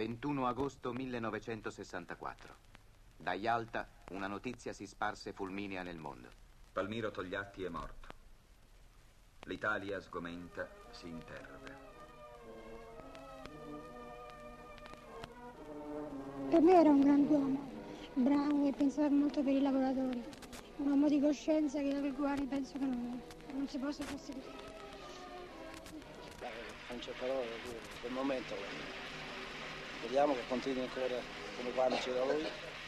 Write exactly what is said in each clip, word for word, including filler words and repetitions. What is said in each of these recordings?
ventuno agosto millenovecentosessantaquattro. Da Yalta una notizia si sparse fulminea nel mondo. Palmiro Togliatti è morto. L'Italia sgomenta, si interroga. Per me era un grand'uomo, bravo e pensava molto per i lavoratori. Un uomo di coscienza che per guai penso che non, non si possa sostituire. Non c'è parole per il momento. Speriamo che continui ancora come quando c'era lui.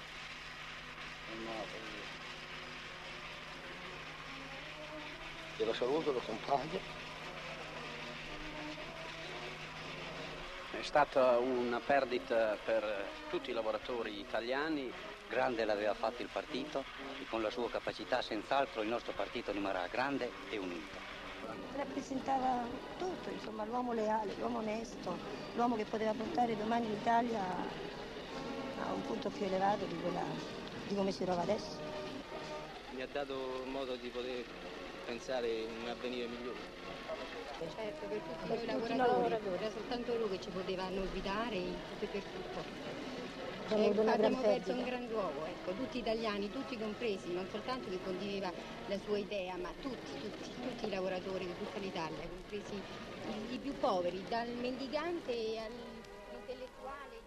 Io lo saluto, lo accompagno. È stata una perdita per tutti i lavoratori italiani. Grande l'aveva fatto il partito e con la sua capacità senz'altro il nostro partito rimarrà grande e unito. Rappresentava tutto, insomma, l'uomo leale, l'uomo onesto, l'uomo che poteva portare domani l'Italia a un punto più elevato di, quella, di come si trova adesso. Mi ha dato modo di poter pensare in un avvenire migliore. Certo, per tutti noi lavoratori, era soltanto lui che ci poteva guidare in tutto e per tutto. Abbiamo, abbiamo perso un grand'uomo, ecco, tutti italiani, tutti compresi, non soltanto che condivideva la sua idea, ma tutti, tutti, tutti i lavoratori di tutta l'Italia, compresi i, i più poveri, dal mendicante all'intellettuale.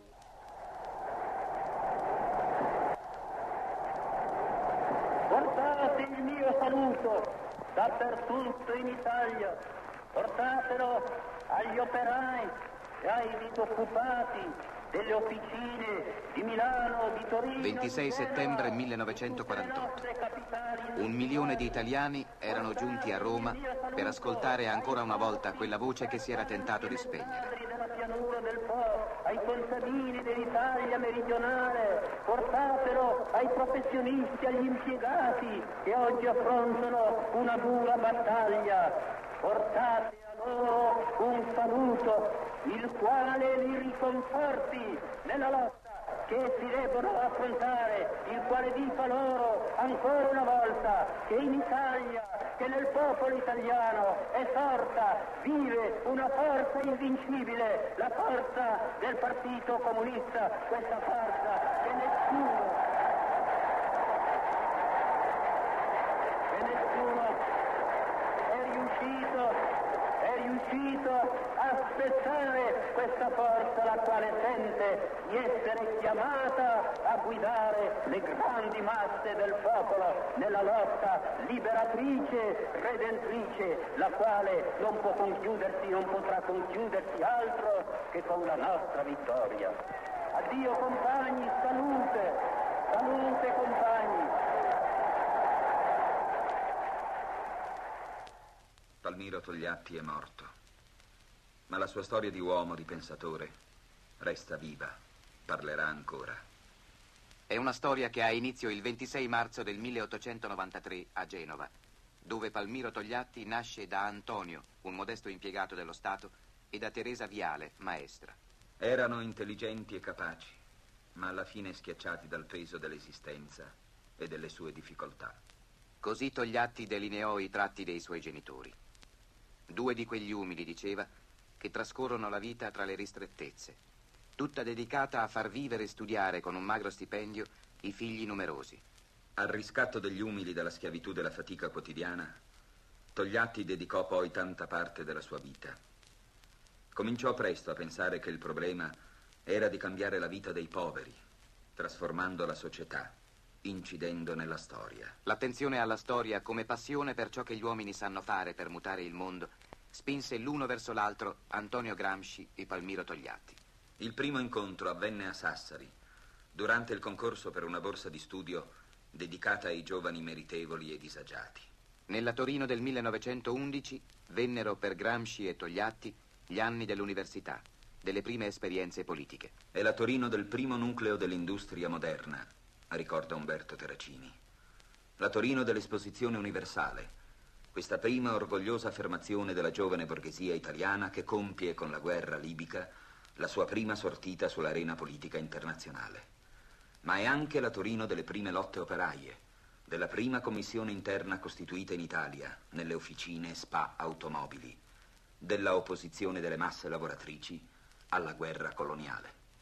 Portate il mio saluto dappertutto in Italia, portatelo agli operai e ai disoccupati delle officine di Milano, di Torino. ventisei settembre millenovecentoquarantotto. Un milione di italiani erano giunti a Roma per ascoltare ancora una volta quella voce che si era tentato di spegnere. Della pianura del Po, ai contadini dell'Italia meridionale, portatelo ai professionisti, agli impiegati che oggi affrontano una dura battaglia. Portate a loro un saluto, il quale li riconforti nella lotta che si debbono affrontare, il quale dica loro ancora una volta che in Italia, che nel popolo italiano è sorta, vive una forza invincibile, la forza del Partito Comunista, questa forza che nessuno, che nessuno è riuscito è riuscito a spezzare questa forza, la quale sente di essere chiamata a guidare le grandi masse del popolo nella lotta liberatrice, redentrice, la quale non può conchiudersi, non potrà conchiudersi altro che con la nostra vittoria. Addio compagni, salute, salute compagni. Palmiro Togliatti è morto, ma la sua storia di uomo, di pensatore, resta viva, parlerà ancora. È una storia che ha inizio il ventisei marzo del milleottocentonovantatré a Genova, dove Palmiro Togliatti nasce da Antonio, un modesto impiegato dello Stato, e da Teresa Viale, maestra. Erano intelligenti e capaci, ma alla fine schiacciati dal peso dell'esistenza e delle sue difficoltà. Così Togliatti delineò i tratti dei suoi genitori. Due di quegli umili, diceva, che trascorrono la vita tra le ristrettezze, tutta dedicata a far vivere e studiare con un magro stipendio i figli numerosi. Al riscatto degli umili dalla schiavitù della fatica quotidiana, Togliatti dedicò poi tanta parte della sua vita. Cominciò presto a pensare che il problema era di cambiare la vita dei poveri, trasformando la società, incidendo nella storia. L'attenzione alla storia come passione per ciò che gli uomini sanno fare per mutare il mondo spinse l'uno verso l'altro Antonio Gramsci e Palmiro Togliatti. Il primo incontro avvenne a Sassari, durante il concorso per una borsa di studio dedicata ai giovani meritevoli e disagiati. Nella Torino del millenovecentoundici vennero per Gramsci e Togliatti gli anni dell'università, delle prime esperienze politiche. È la Torino del primo nucleo dell'industria moderna, ricorda Umberto Terracini. La Torino dell'Esposizione Universale, questa prima orgogliosa affermazione della giovane borghesia italiana che compie con la guerra libica la sua prima sortita sull'arena politica internazionale. Ma è anche la Torino delle prime lotte operaie, della prima commissione interna costituita in Italia nelle officine S P A automobili, della opposizione delle masse lavoratrici alla guerra coloniale.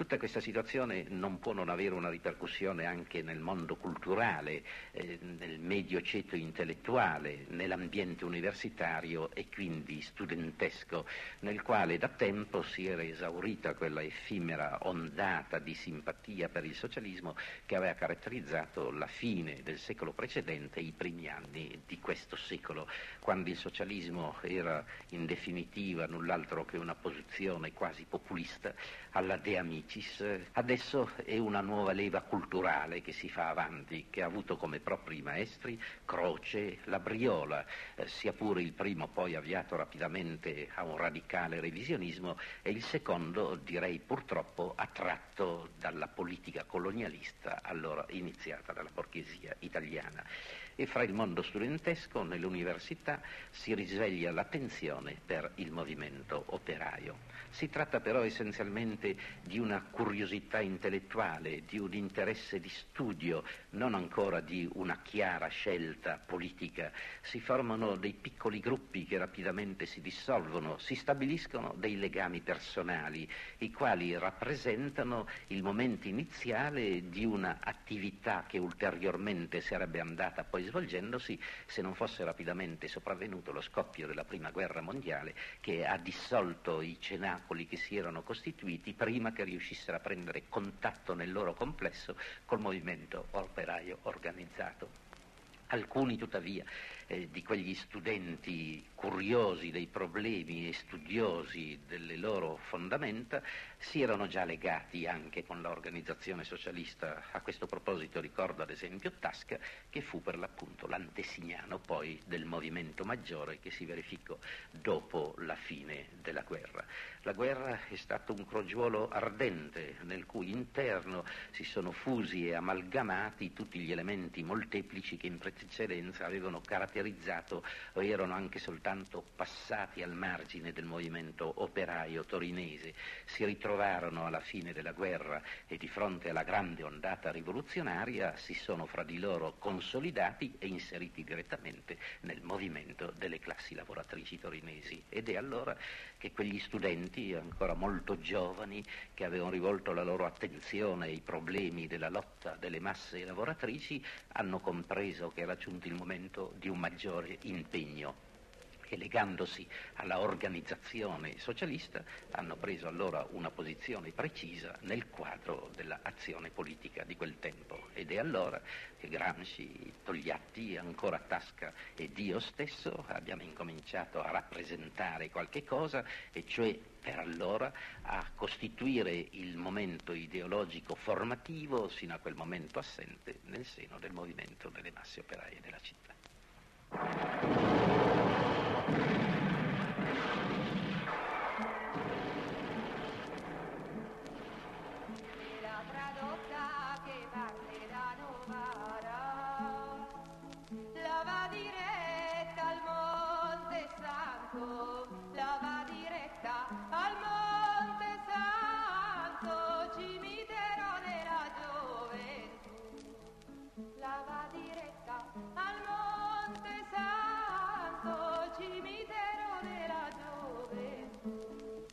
Tutta questa situazione non può non avere una ripercussione anche nel mondo culturale, eh, nel medio ceto intellettuale, nell'ambiente universitario e quindi studentesco, nel quale da tempo si era esaurita quella effimera ondata di simpatia per il socialismo che aveva caratterizzato la fine del secolo precedente e i primi anni di questo secolo, quando il socialismo era in definitiva null'altro che una posizione quasi populista alla De Amicis. Adesso è una nuova leva culturale che si fa avanti, che ha avuto come propri maestri Croce, Labriola, eh, sia pure il primo poi avviato rapidamente a un radicale revisionismo e il secondo, direi purtroppo, attratto dalla politica colonialista allora iniziata dalla borghesia italiana. E fra il mondo studentesco, nell'università, si risveglia l'attenzione per il movimento operaio. Si tratta però essenzialmente di una curiosità intellettuale, di un interesse di studio, non ancora di una chiara scelta politica. Si formano dei piccoli gruppi che rapidamente si dissolvono, si stabiliscono dei legami personali, i quali rappresentano il momento iniziale di una attività che ulteriormente sarebbe andata poi svolgendosi se non fosse rapidamente sopravvenuto lo scoppio della Prima Guerra Mondiale, che ha dissolto i cenacoli che si erano costituiti prima che riuscissero a prendere contatto nel loro complesso col movimento operaio organizzato. Alcuni tuttavia eh, di quegli studenti curiosi dei problemi e studiosi delle loro fondamenta si erano già legati anche con l'organizzazione socialista. A questo proposito ricordo ad esempio Tasca, che fu per l'appunto l'antesignano poi del movimento maggiore che si verificò dopo la fine della guerra. La guerra è stato un crogiuolo ardente nel cui interno si sono fusi e amalgamati tutti gli elementi molteplici che in precedenza avevano caratterizzato o erano anche soltanto passati al margine del movimento operaio torinese. Si ritrovarono alla fine della guerra e di fronte alla grande ondata rivoluzionaria si sono fra di loro consolidati e inseriti direttamente nel movimento delle classi lavoratrici torinesi. Ed è allora che quegli studenti ancora molto giovani, che avevano rivolto la loro attenzione ai problemi della lotta delle masse lavoratrici, hanno compreso che era giunto il momento di un maggiore impegno e legandosi alla organizzazione socialista hanno preso allora una posizione precisa nel quadro dell'azione politica di quel tempo. Ed è allora che Gramsci, Togliatti, ancora Tasca ed io stesso abbiamo incominciato a rappresentare qualche cosa, e cioè per allora a costituire il momento ideologico formativo sino a quel momento assente nel seno del movimento delle masse operaie della città. La tradotta che parte da Novara, la va diretta al Monte Santo, la va diretta al Monte Santo, cimitero della gioventù, la va diretta al Monte Santo, cimitero della gioventù.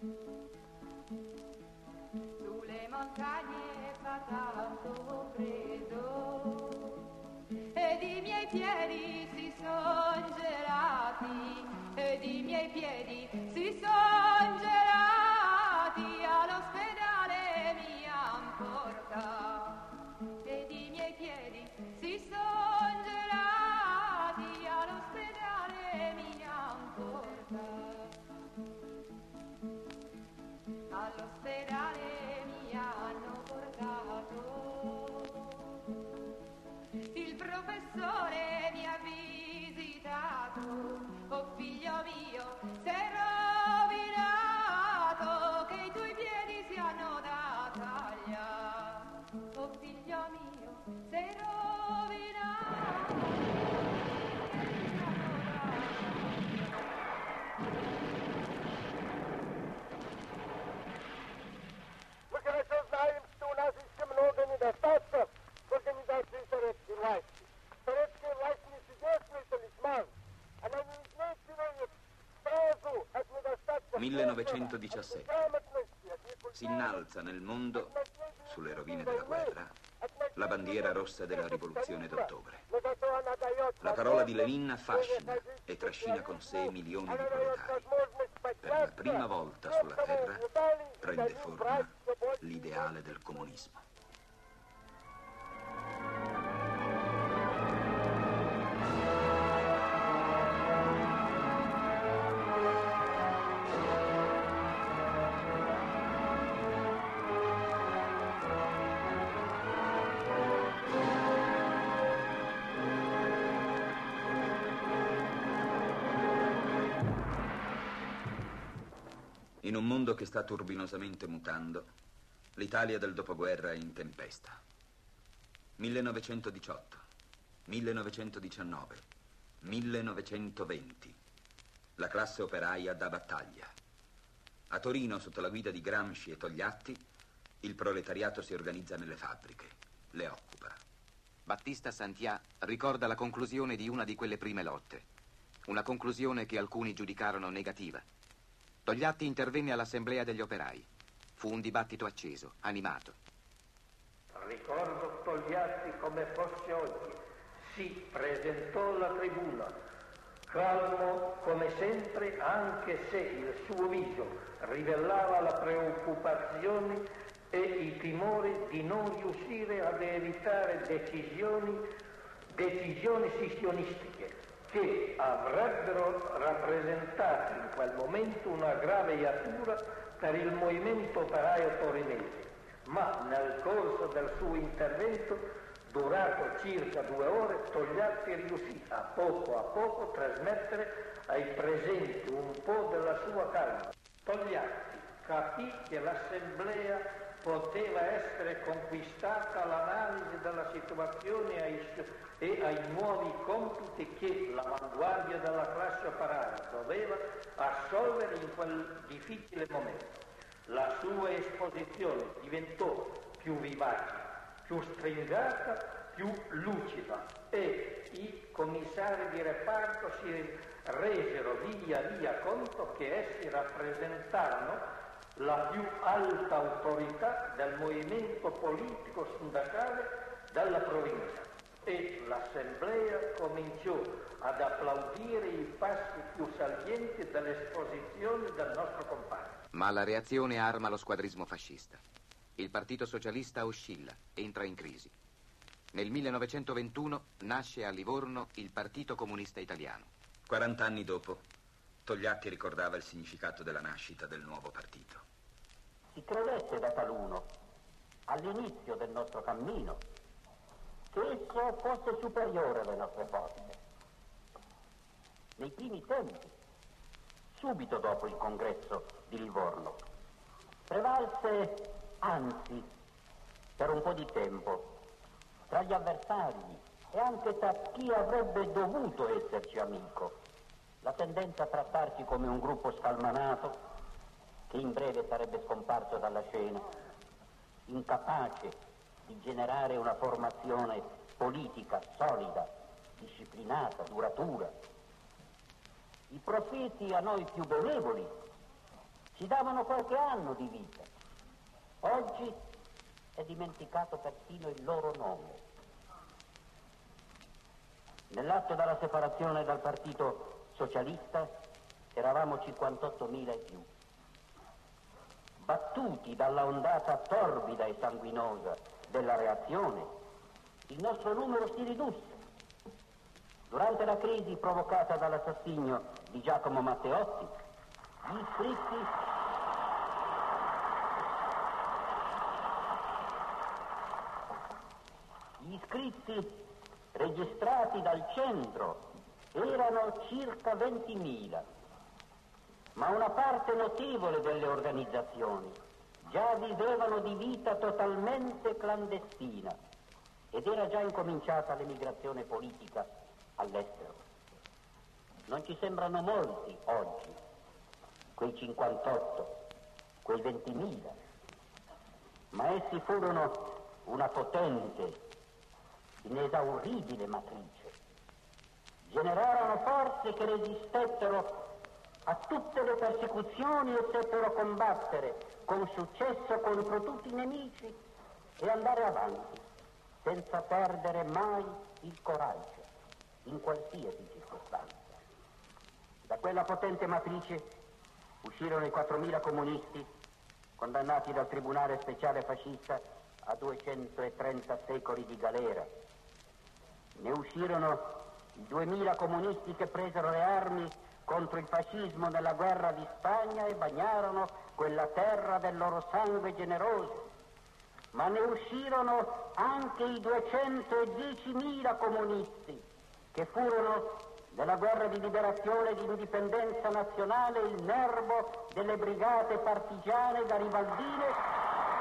Sulle montagne fa tanto freddo ed i miei piedi si son gelati, ed i miei piedi si son gelati, all'ospedale mi han portato, ed i miei piedi si son gelati, all'ospedale mi han portato, all'ospedale mi hanno portato. Il professore mi ha visitato, oh figlio mio, sei rovinato, che i tuoi piedi si hanno da tagliare, oh figlio mio, sei rovinato, Мы хорошо знаем, что у нас еще много недостатков в организации советской власти. Советская власть не чудесный талисман. Она не излечивает сразу от недостатков millenovecentodiciassette. грамотности, от si innalza nel mondo, sulle rovine della guerra, la bandiera rossa della rivoluzione d'ottobre. La parola di Lenin affascina e trascina con sé milioni di proletari. Per la prima volta sulla terra prende forma l'ideale del comunismo. In un mondo che sta turbinosamente mutando, l'Italia del dopoguerra è in tempesta. millenovecentodiciotto, millenovecentodiciannove, millenovecentoventi. La classe operaia dà battaglia. A Torino, sotto la guida di Gramsci e Togliatti, il proletariato si organizza nelle fabbriche, le occupa. Battista Santià ricorda la conclusione di una di quelle prime lotte. Una conclusione che alcuni giudicarono negativa. Togliatti intervenne all'assemblea degli operai. Fu un dibattito acceso, animato. Ricordo Togliatti come fosse oggi. Si presentò alla tribuna, calmo come sempre, anche se il suo viso rivelava la preoccupazione e i timori di non riuscire ad evitare decisioni, decisioni scissionistiche che avrebbero rappresentato in quel momento una grave iatura per il movimento operaio torinese, ma nel corso del suo intervento, durato circa due ore, Togliatti riuscì a poco a poco trasmettere ai presenti un po' della sua calma. Togliatti capì che l'assemblea poteva essere conquistata all'analisi della situazione e ai, e ai nuovi compiti che l'avanguardia della classe operaia doveva assolvere in quel difficile momento. La sua esposizione diventò più vivace, più stringata, più lucida e i commissari di reparto si resero via via conto che essi rappresentavano la più alta autorità del movimento politico sindacale della provincia e l'assemblea cominciò ad applaudire i passi più salienti dell'esposizione del nostro compagno. Ma la reazione arma lo squadrismo fascista. Il Partito Socialista oscilla, entra in crisi. Nel millenovecentoventuno nasce a Livorno il Partito Comunista Italiano. quarant'anni dopo, Togliatti ricordava il significato della nascita del nuovo partito. Si credette da taluno, all'inizio del nostro cammino, che esso fosse superiore alle nostre forze. Nei primi tempi, subito dopo il congresso di Livorno, prevalse, anzi, per un po' di tempo, tra gli avversari e anche tra chi avrebbe dovuto esserci amico, la tendenza a trattarci come un gruppo scalmanato che in breve sarebbe scomparso dalla scena, incapace di generare una formazione politica solida, disciplinata, duratura. I profeti a noi più benevoli ci davano qualche anno di vita. Oggi è dimenticato persino il loro nome. Nell'atto della separazione dal Partito Socialista eravamo cinquantottomila e più. Battuti dalla ondata torbida e sanguinosa della reazione, il nostro numero si ridusse. Durante la crisi provocata dall'assassinio di Giacomo Matteotti, gli iscritti gli iscritti registrati dal centro erano circa ventimila, ma una parte notevole delle organizzazioni già vivevano di vita totalmente clandestina ed era già incominciata l'emigrazione politica all'estero. Non ci sembrano molti oggi, quei cinquantotto, quei ventimila, ma essi furono una potente, inesauribile matrice. Generarono forze che resistettero a tutte le persecuzioni e seppero combattere con successo contro tutti i nemici e andare avanti, senza perdere mai il coraggio, in qualsiasi circostanza. Da quella potente matrice uscirono i quattromila comunisti, condannati dal Tribunale Speciale Fascista a duecentotrenta secoli di galera. Ne uscirono i duemila comunisti che presero le armi contro il fascismo nella guerra di Spagna e bagnarono quella terra del loro sangue generoso. Ma ne uscirono anche i duecentodiecimila comunisti che furono nella guerra di liberazione e di indipendenza nazionale il nervo delle brigate partigiane garibaldine.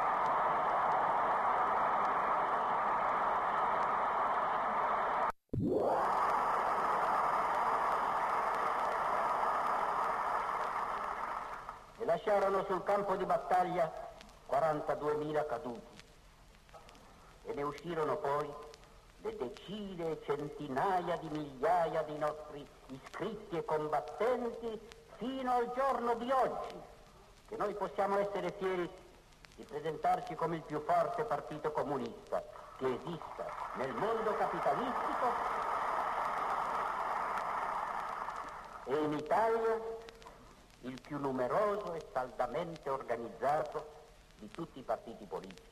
E lasciarono sul campo di battaglia quarantaduemila caduti. E ne uscirono poi le decine e centinaia di migliaia di nostri iscritti e combattenti fino al giorno di oggi, che noi possiamo essere fieri di presentarci come il più forte partito comunista che esista nel mondo capitalistico e in Italia il più numeroso e saldamente organizzato di tutti i partiti politici.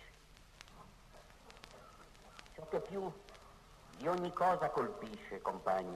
Ciò che più di ogni cosa colpisce, compagni,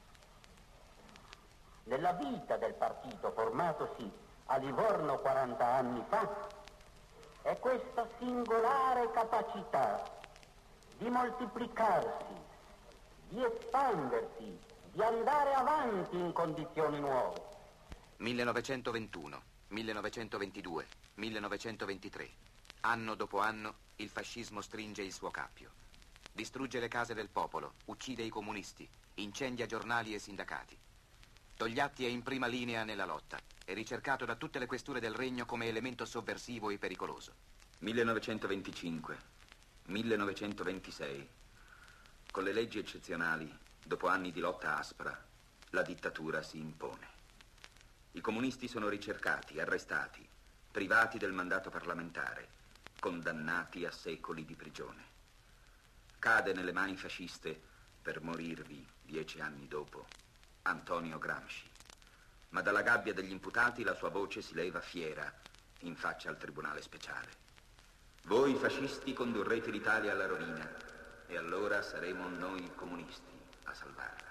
nella vita del partito formatosi a Livorno quaranta anni fa, è questa singolare capacità di moltiplicarsi, di espandersi, di andare avanti in condizioni nuove. millenovecentoventuno, millenovecentoventidue, millenovecentoventitré. Anno dopo anno il fascismo stringe il suo cappio. Distrugge le case del popolo, uccide i comunisti, incendia giornali e sindacati. Togliatti è in prima linea nella lotta, è ricercato da tutte le questure del regno come elemento sovversivo e pericoloso. millenovecentoventicinque, millenovecentoventisei. Con le leggi eccezionali, dopo anni di lotta aspra, la dittatura si impone. I comunisti sono ricercati, arrestati, privati del mandato parlamentare, condannati a secoli di prigione. Cade nelle mani fasciste, per morirvi dieci anni dopo, Antonio Gramsci. Ma dalla gabbia degli imputati la sua voce si leva fiera in faccia al Tribunale Speciale. Voi fascisti condurrete l'Italia alla rovina e allora saremo noi comunisti a salvarla.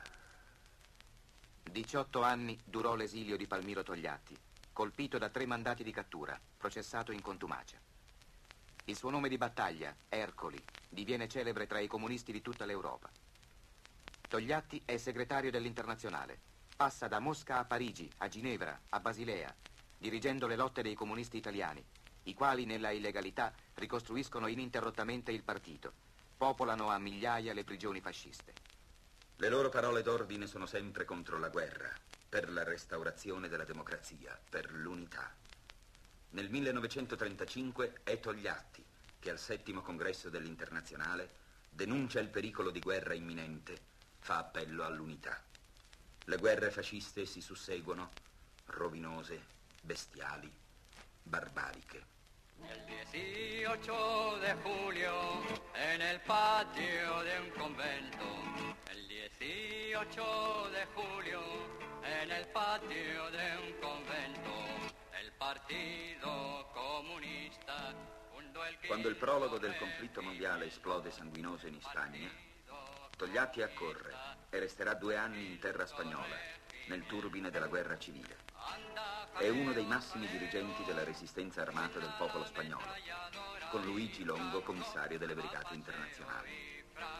diciotto anni durò l'esilio di Palmiro Togliatti, colpito da tre mandati di cattura, processato in contumacia. Il suo nome di battaglia, Ercoli, diviene celebre tra i comunisti di tutta l'Europa. Togliatti è segretario dell'Internazionale. Passa da Mosca a Parigi, a Ginevra, a Basilea, dirigendo le lotte dei comunisti italiani, i quali nella illegalità ricostruiscono ininterrottamente il partito, popolano a migliaia le prigioni fasciste. Le loro parole d'ordine sono sempre contro la guerra, per la restaurazione della democrazia, per l'unità. Nel millenovecentotrentacinque è Togliatti che al settimo congresso dell'Internazionale denuncia il pericolo di guerra imminente, fa appello all'unità. Le guerre fasciste si susseguono, rovinose, bestiali, barbariche. El dieciocho de julio, en el patio de un convento, el dieciocho de julio, en el patio de un convento, el Partido Comunista fundó el... Quando il prologo del conflitto mondiale esplode sanguinoso in Spagna, Togliatti accorre e resterà due anni in terra spagnola, nel turbine della guerra civile. È uno dei massimi dirigenti della resistenza armata del popolo spagnolo, con Luigi Longo commissario delle Brigate Internazionali.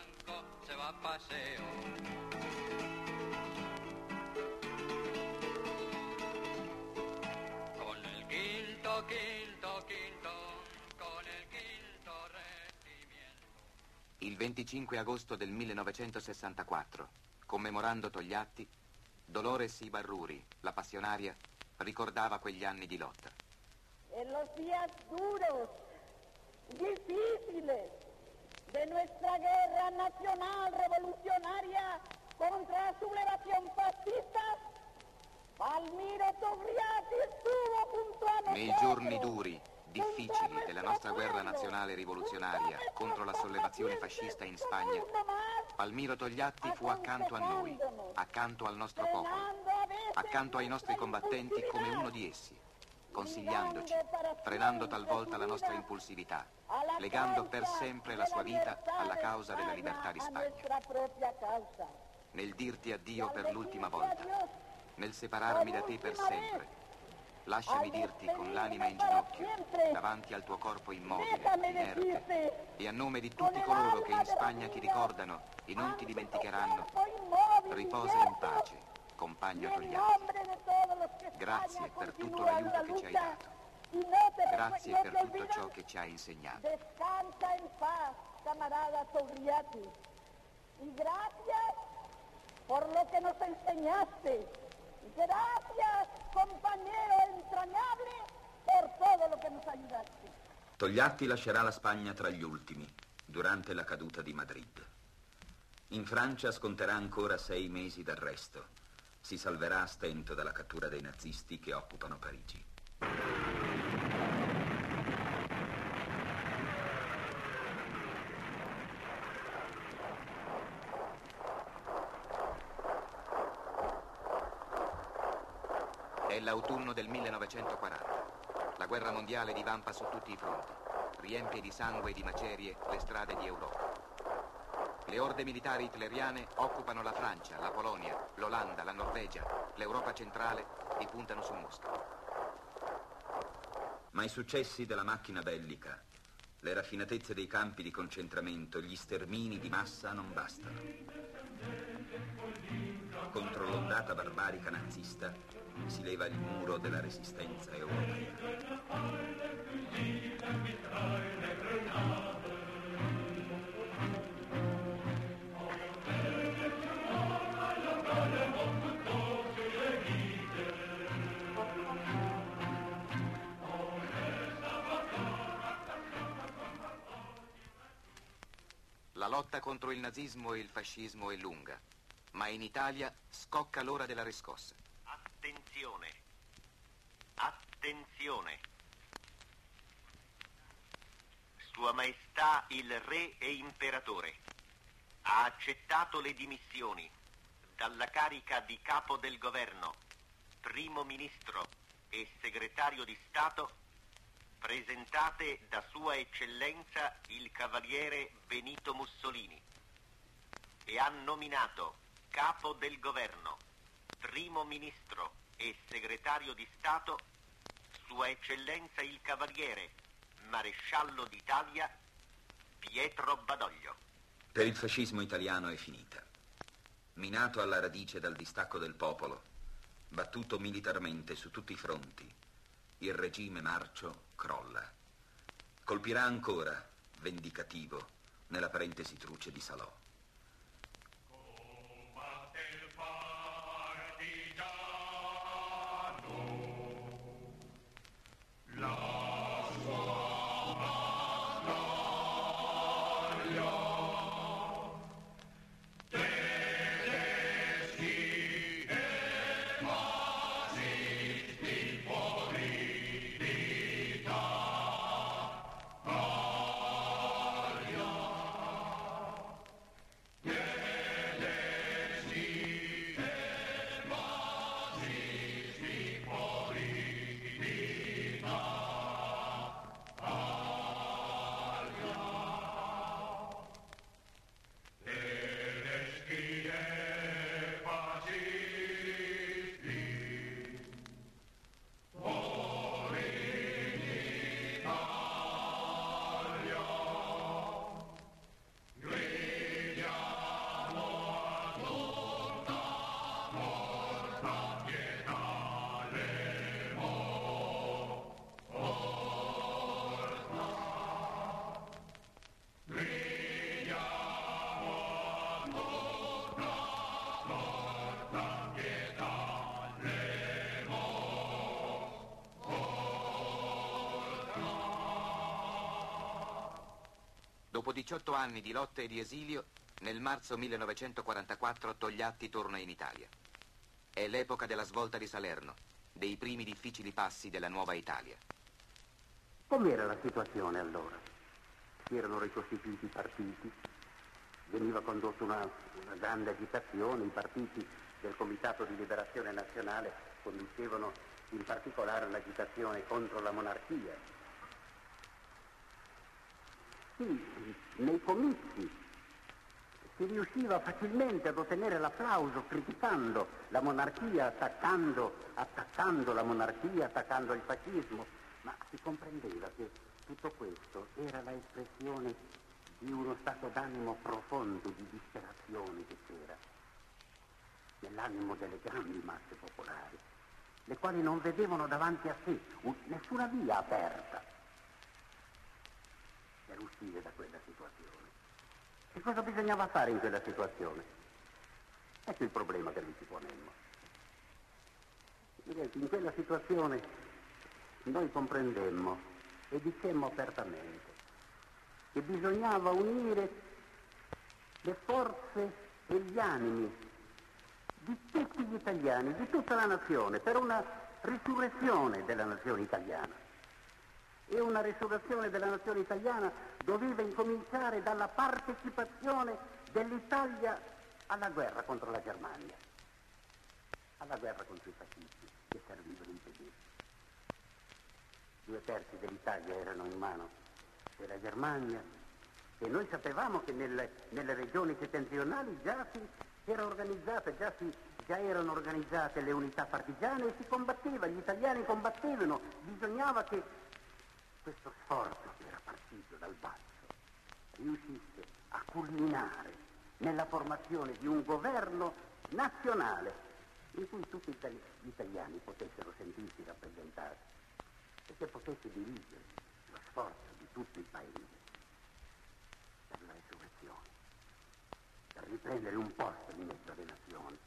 Con el quinto, quinto, quinto, con el quinto regimiento. Il venticinque agosto del millenovecentosessantaquattro, commemorando Togliatti, Dolores Ibarruri, la passionaria, ricordava quegli anni di lotta. En los días duros, difíciles de nuestra guerra nacional revolucionaria contra la sublevación fascista, Palmiro Togliatti estuvo junto a nosotros. Nei giorni duri, difficili della nostra guerra nazionale rivoluzionaria contro la sollevazione fascista in Spagna, Palmiro Togliatti fu accanto a noi, accanto al nostro popolo, accanto ai nostri combattenti come uno di essi, consigliandoci, frenando talvolta la nostra impulsività, legando per sempre la sua vita alla causa della libertà di Spagna. Nel dirti addio per l'ultima volta, nel separarmi da te per sempre, lasciami dirti con l'anima in ginocchio, davanti al tuo corpo immobile, inerte, e a nome di tutti coloro che in Spagna ti ricordano e non ti dimenticheranno, riposa in pace, compagno Togliatti. Grazie per tutto l'aiuto che ci hai dato. Grazie per tutto ciò che ci hai insegnato. Descansa en paz, camarada Togliatti. Y gracias por lo que nos enseñaste. Gracias, compañero entrañable, por todo lo que nos ayudaste. Togliatti lascerà la Spagna tra gli ultimi, durante la caduta di Madrid. In Francia sconterà ancora sei mesi d'arresto. Si salverà a stento dalla cattura dei nazisti che occupano Parigi. È l'autunno del millenovecentoquaranta. La guerra mondiale divampa su tutti i fronti, riempie di sangue e di macerie le strade di Europa. Le orde militari hitleriane occupano la Francia, la Polonia, l'Olanda, la Norvegia, l'Europa centrale e puntano su Mosca. Ma i successi della macchina bellica, le raffinatezze dei campi di concentramento, gli stermini di massa non bastano. Contro l'ondata barbarica nazista si leva il muro della resistenza europea. La lotta contro il nazismo e il fascismo è lunga, ma in Italia scocca l'ora della riscossa. Attenzione, attenzione. Sua Maestà il Re e Imperatore ha accettato le dimissioni dalla carica di Capo del Governo, Primo Ministro e Segretario di Stato presentate da Sua Eccellenza il Cavaliere Benito Mussolini e ha nominato Capo del Governo, Primo Ministro e Segretario di Stato Sua Eccellenza il Cavaliere Maresciallo d'Italia Pietro Badoglio. Per il fascismo italiano è finita. Minato alla radice dal distacco del popolo, battuto militarmente su tutti i fronti, il regime marcio crolla. Colpirà ancora, vendicativo, nella parentesi truce di Salò. Dopo diciotto anni di lotte e di esilio, nel marzo millenovecentoquarantaquattro Togliatti torna in Italia. È l'epoca della svolta di Salerno, dei primi difficili passi della nuova Italia. Com'era la situazione allora? Si erano ricostituiti i partiti, veniva condotta una, una grande agitazione, i partiti del Comitato di Liberazione Nazionale conducevano in particolare l'agitazione contro la monarchia. Sì, nei comizi si riusciva facilmente ad ottenere l'applauso criticando la monarchia, attaccando, attaccando la monarchia, attaccando il fascismo, ma si comprendeva che tutto questo era la espressione di uno stato d'animo profondo, di disperazione che c'era nell'animo delle grandi masse popolari, le quali non vedevano davanti a sé nessuna via aperta per uscire da quella situazione. Che cosa bisognava fare in quella situazione? Ecco il problema che noi ci ponemmo. In quella situazione noi comprendemmo e dicemmo apertamente che bisognava unire le forze e gli animi di tutti gli italiani, di tutta la nazione, per una risurrezione della nazione italiana. E una risurrezione della nazione italiana doveva incominciare dalla partecipazione dell'Italia alla guerra contro la Germania, alla guerra contro i fascisti che servivano i tedeschi. Due terzi dell'Italia erano in mano della Germania e noi sapevamo che nelle, nelle regioni settentrionali già si era organizzata, già, si, già erano organizzate le unità partigiane e si combatteva, gli italiani combattevano, bisognava che questo sforzo che era partito dal basso riuscisse a culminare nella formazione di un governo nazionale in cui tutti gli italiani potessero sentirsi rappresentati e che potesse dirigere lo sforzo di tutto il paese per la risurrezione, per riprendere un posto in mezzo alle nazioni.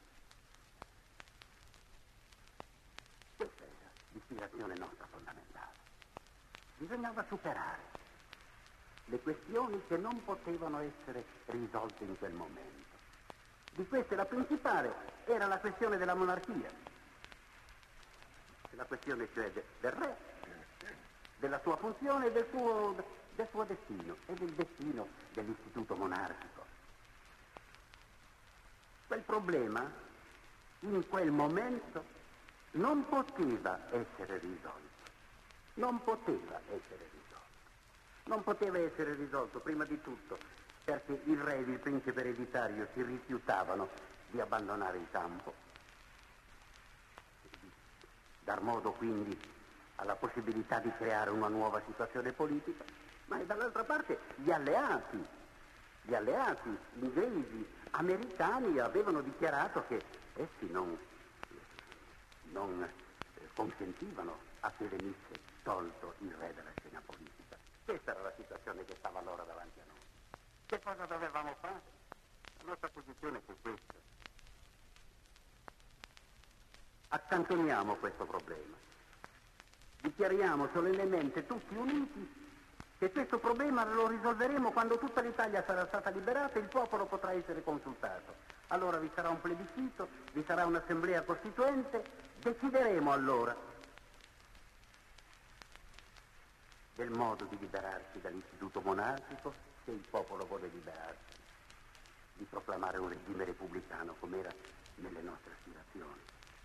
Questa era l'ispirazione nostra fondamentale. Bisognava superare le questioni che non potevano essere risolte in quel momento. Di queste la principale era la questione della monarchia, la questione cioè de, del re, della sua funzione e del suo, del suo destino e del destino dell'istituto monarchico. Quel problema in quel momento non poteva essere risolto. Non poteva essere risolto. Non poteva essere risolto, prima di tutto, perché il re ed il principe ereditario si rifiutavano di abbandonare il campo, di dar modo quindi alla possibilità di creare una nuova situazione politica, ma dall'altra parte gli alleati, gli alleati inglesi, americani avevano dichiarato che essi non, non eh, consentivano a che venisse tolto il re dalla scena politica. Questa era la situazione che stava allora davanti a noi. Che cosa dovevamo fare? La nostra posizione fu questa. Accantoniamo questo problema. Dichiariamo solennemente tutti uniti che questo problema lo risolveremo quando tutta l'Italia sarà stata liberata e il popolo potrà essere consultato. Allora vi sarà un plebiscito, vi sarà un'assemblea costituente, decideremo allora del modo di liberarsi dall'istituto monarchico, se il popolo vuole liberarsi, di proclamare un regime repubblicano come era nelle nostre aspirazioni.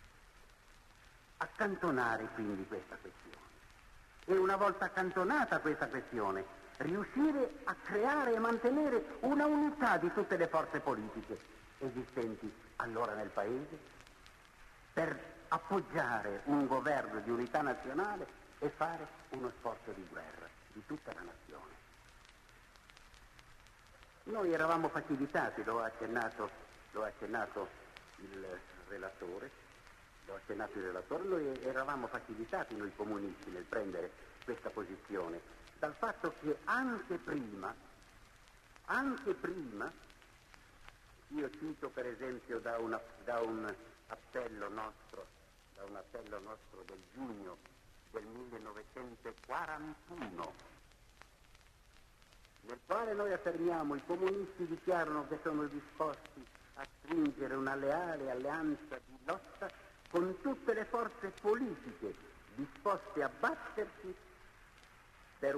Accantonare quindi questa questione e una volta accantonata questa questione riuscire a creare e mantenere una unità di tutte le forze politiche esistenti allora nel Paese per appoggiare un governo di unità nazionale e fare uno sforzo di guerra di tutta la nazione. Noi eravamo facilitati, lo ha accennato, lo ha accennato il relatore, lo ha accennato il relatore, noi eravamo facilitati noi comunisti nel prendere questa posizione dal fatto che anche prima, anche prima, io cito per esempio da, una, da un appello nostro, da un appello nostro del giugno del millenovecentoquarantuno, nel quale noi affermiamo i comunisti dichiarano che sono disposti a stringere una leale alleanza di lotta con tutte le forze politiche disposte a battersi per un...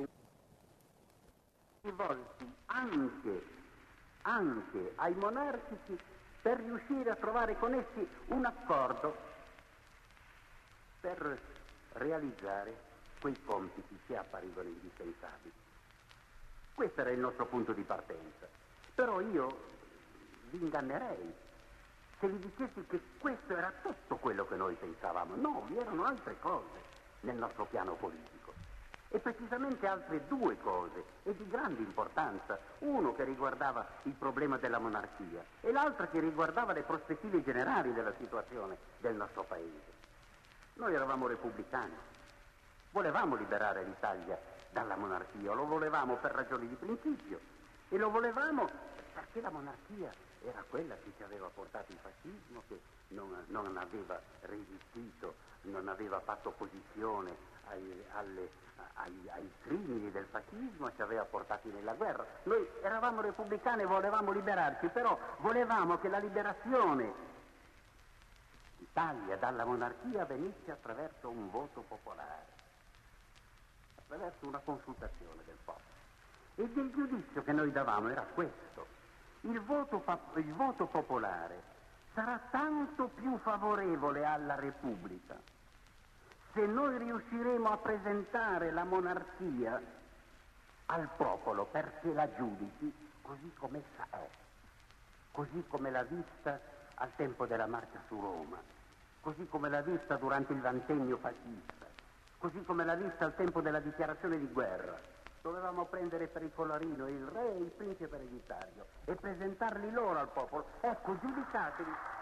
rivolti anche, anche ai monarchici per riuscire a trovare con essi un accordo per realizzare quei compiti che apparivano indispensabili. Questo era il nostro punto di partenza. Però io vi ingannerei se vi dicessi che questo era tutto quello che noi pensavamo. No, vi erano altre cose nel nostro piano politico. E precisamente altre due cose, e di grande importanza. Uno che riguardava il problema della monarchia e l'altra che riguardava le prospettive generali della situazione del nostro paese. Noi eravamo repubblicani, volevamo liberare l'Italia dalla monarchia, lo volevamo per ragioni di principio e lo volevamo perché la monarchia era quella che ci aveva portato il fascismo, che non, non aveva resistito, non aveva fatto opposizione ai, alle, ai, ai crimini del fascismo, ci aveva portati nella guerra. Noi eravamo repubblicani e volevamo liberarci, però volevamo che la liberazione d'Italia dalla monarchia venisse attraverso un voto popolare, attraverso una consultazione del popolo. E il giudizio che noi davamo era questo: il voto, il voto popolare sarà tanto più favorevole alla Repubblica se noi riusciremo a presentare la monarchia al popolo perché la giudichi così come essa è, così come l'ha vista al tempo della marcia su Roma, così come l'ha vista durante il ventennio fascista, così come l'ha vista al tempo della dichiarazione di guerra. Dovevamo prendere per il collarino il re e il principe ereditario e presentarli loro al popolo. Ecco, giudicateli